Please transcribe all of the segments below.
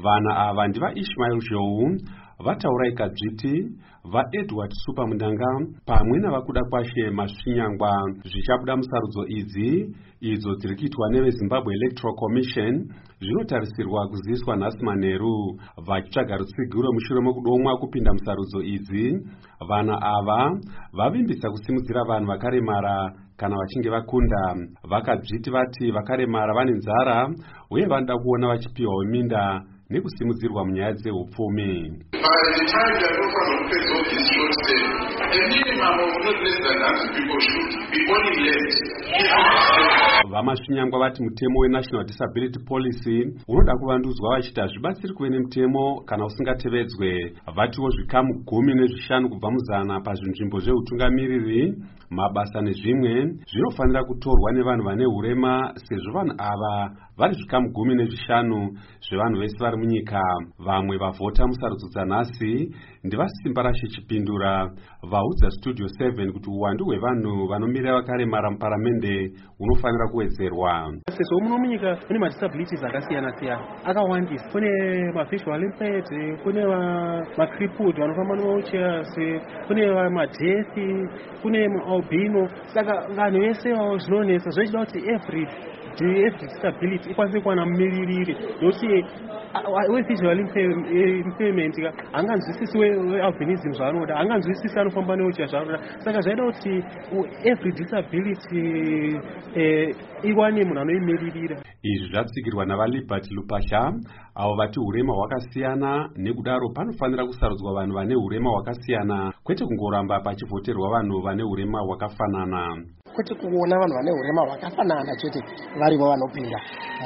Vana ava ndiva Ishmael Jou, vataura ikadzviti vaEdward Super Mundanga pamwe navakuda kwashe Masvinyangwa zvichabuda musarudzo idzi idzo dziri kuitwa neveZimbabwe Electoral Commission zvinotarisirwa kuziviswa nhasi manheru vachitsvaga rutsigiro mushure mekudomwa kupinda musarudzo idzi. Vana ava vavimbisa kusimudzira vanhu vakaremara kana vachinge vakunda. Vakadzviti vati vakaremara vane nzara uye vanoda kuona vachipiwawo minda nekusimudzirwa munyaya dzeupfumi. Vamasvinyangwa vati mutemo weNational Disability Policy unoda kuvandudzwa vachiti hazvibatsiri kuve nemutemo kana usingatevedzwe. Vatiwo zvikamu 15 kubva muzana pazvinzvimbo zveutungamiriri, mabasa nezvimwe zvinofanira kutorwa nevanhu vane urema, sezvo vanhu ava vari zvikamu 15 zvevanhu vese vari munyika. Vamwe vavhota musarudzo dzanhasi ndivasimba rashe Chipindura vaudza Studio 7 kuti uwandu hwevanhu vanomirira vakaremara muparamende unofanira kuwedzerwa. Sezvo muno munyika mune madisabilities akasiyana-siyana akawandisa. Kune mavisual impaired, kune macrippled vanofamba newheelchairs, kune madeaf, kune albino. Saka vanhu vese zvinonesa zvochida kuti every disability ikwanise kuwana mumiririri, nokuti wevisual impairment hanganzwisisi wealbinism zvaanoda, hanganzwisisi anofamba newheelchair zvaanoda. Saka zvaida kuti every disability iwane munhu anoimiririra. Izvi zvatsigirwa navaLiberty Lupasha avo vati urema hwakasiyana, nekudaro panofanira kusarudzwa vanhu vane urema hwakasiyana, kwete kungoramba pachivhoterwa vanhu vane urema hwakafanana. Kwete kuona vanhu vane urema hwakafanana chete varivo vanopinda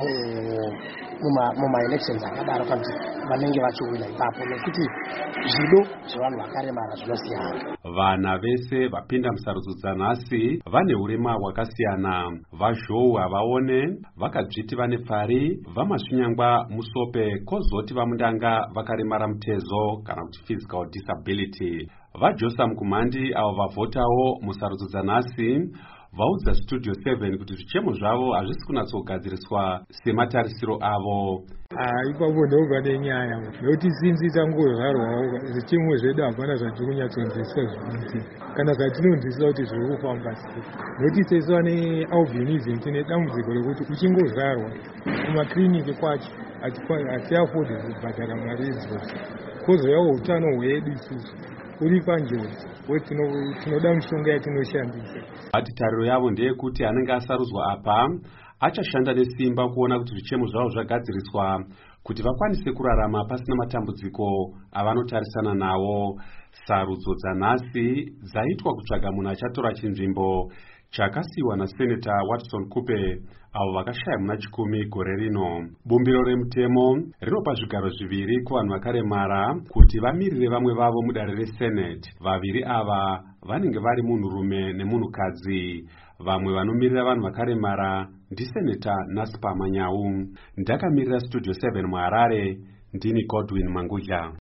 mumaelections akadaro kana kuti vanenge vachiwina ipapo, nekuti zvido zvevanhu vakaremara zvinosiyana. Vana vese vapinda musarudzo dzanhasi vane urema hwakasiyana. VaZhou havaone vakadzviti vane pfari, vaMasvinyangwa Musope kozoti vaMundanga vakaremara mutezo kana kuti physical disability. VaJosam Kumhandi avo vavhotawo musarudzo dzanhasi vaudza Studio 7 kuti zvichemo zvavo hazvisi kunatsogadziriswa sematarisiro avo. Ipapo ndobva nenyaya nokuti sinzi tangozvarwawo zvichemo zvedu hapana zvatiri kunyatsonzwiswa zvinoti kana zvatinonzwiswa kuti zviri kufamba sei, nokuti sesu vane albinism tine dambudziko rekuti uchingozvarwa kumakiriniki kwacho hatiafodi kubhadhara mari idzodzo, kozouyawo utano hwedu isusu uri panjodzi tinoda mishonga yatinoshandisa. Ati tariro yavo ndeyekuti anenge asarudzwa apa achashanda nesimba kuona kuti zvichemo zvavo zvagadziriswa kuti vakwanise kurarama pasina matambudziko avanotarisana nawo. Sarudzo dzanhasi dzaitwa kutsvaga munhu achatora chinzvimbo chakasiyiwa naSenator Watson Kupe avo vakashaya muna 10 gore rino. Bumbiro remutemo rinopa zvigaro 2 kuvanhu vakaremara kuti vamirire vamwe vavo mudare reSenate. Vaviri ava vanenge vari munhurume nemunhukadzi. Vamwe vanomirira vanhu vakaremara ndiSenator Naspers Manyau. Ndakamirira Studio 7 muHarare, ndini Godwin Mangudya.